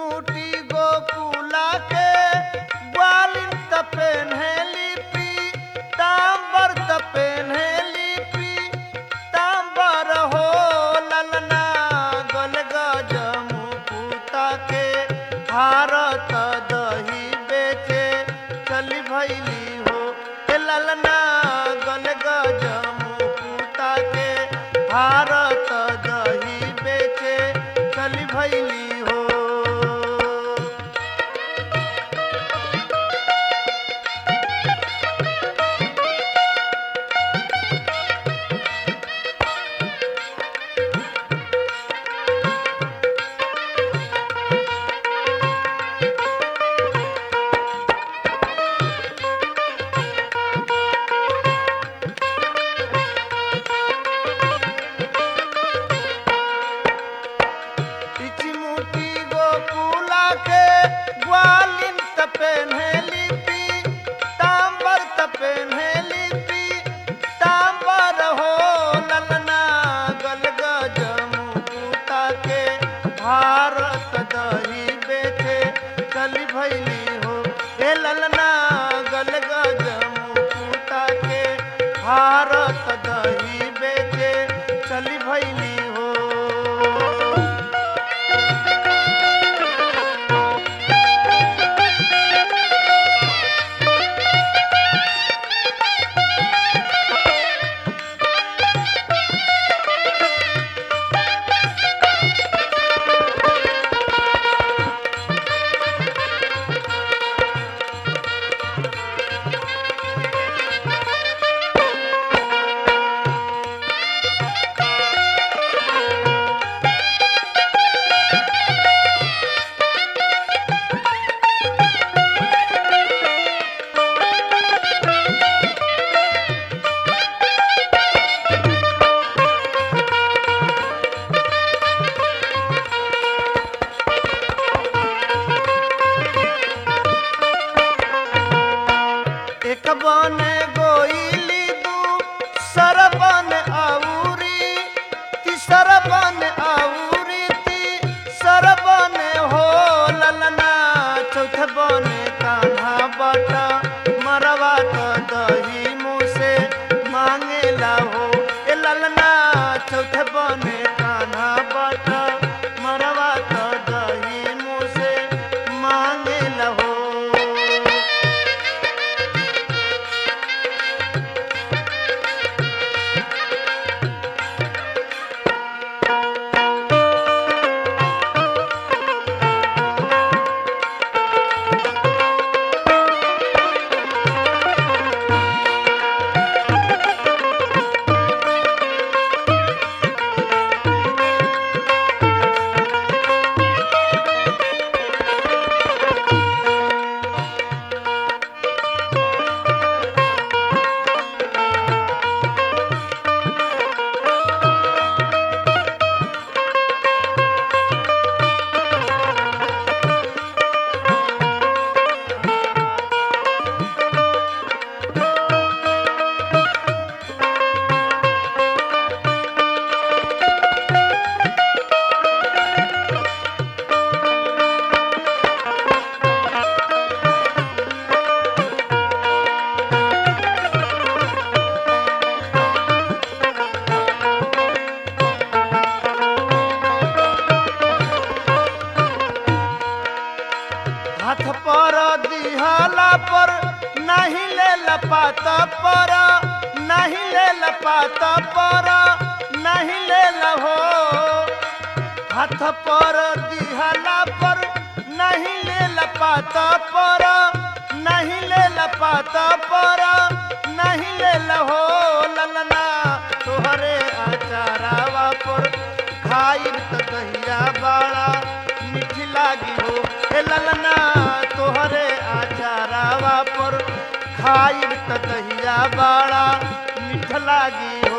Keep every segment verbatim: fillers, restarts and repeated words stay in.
मुठी गोकुला के ग्वालिन तपेन्हेली पी तांबर तपेन्हेली पी तांबर हो ललना गल गजमु पूता के भारत दही बेचे चली भैली हो ए ललना गल गजमु पूता के भारत दही बेचे चली भैली हो। इचमुटी गोकुला के ग्वालिन तपेन्हेली पी तांबर तपेन्हेली पी तांबर हो ललना गल गजमु पूता के भारत दही बेचे चली भैली हो ए ललना गल गजमु पूता के भारत दही बेचे चली भैली हो। एक बन गोइली दू सरबन आउरी तीसर बन आउरी ती सरबन हो ललना चौथ बन कान्हा बटा मरवा तो दही मुँह से मांगेला हो ए ललना चौथ बन कान्हा बटा मरवा तो दही मुँह से मांगेला हो। हाथ पर दिहला पर नहीं ले लपात पर नहीं ले लपात पर नहीं ले लहो हाथ पर दिहला पर नहीं ले लपात पर नहीं ले लपात पर नहीं ले लहो ललना तोहरे आचारावा पर खाई त दहिया बाड़ा मीठी लागी हो ए ललना तोहरे आचारावा पर खाई त दहिया बाड़ा मीठ लागी हो।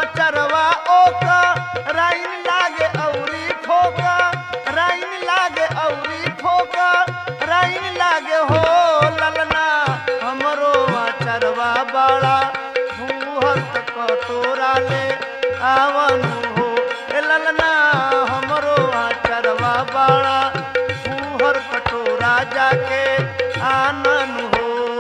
चरवा ओका राइन लागे औरी फोका राइन लागे औरी फोका राइन लागे हो ललना हमरो चरवा बाड़ा भूहत कटोरा ले आवन हो ए ललना हमरो चरवा बाड़ा भूहर कटोरा जाके आनन हो।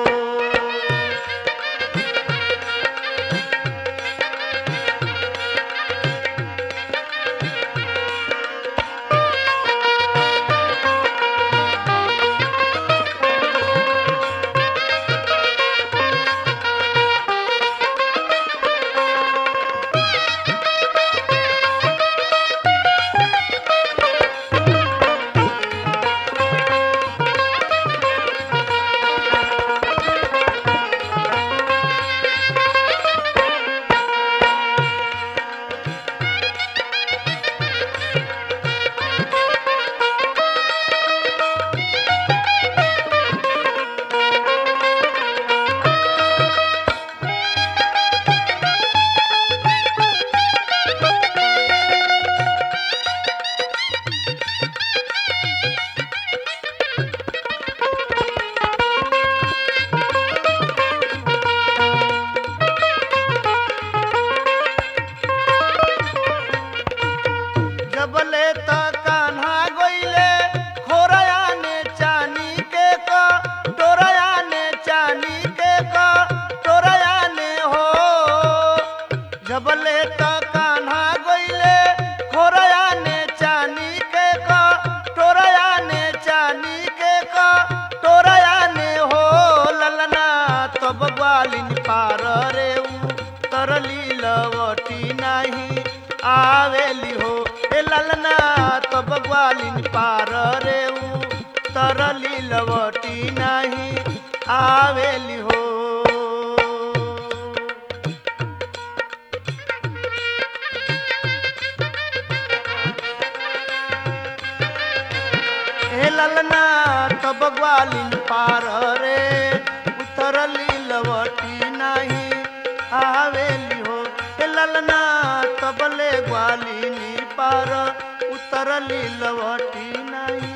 जबले त कान्हा गइले खोरया ने चानी के का टोरया ने चानी के का टोरया ने हो जबले त कान्हा गइले खोरया ने चानी के का टोरया ने चानी के का टोरया ने हो ललना तब ग्वालिन पार रे तरली लवटी नाही आवेली हो ए ललना तब ग्वालिन पार रे तरली लवटी नाही आवेली हो। ए ललना तब ग्वालिन पार रे तरली लवटी नाही आवेली हो ए ललना तबले ग्वालिनी पार उतरली लवटी नहीं।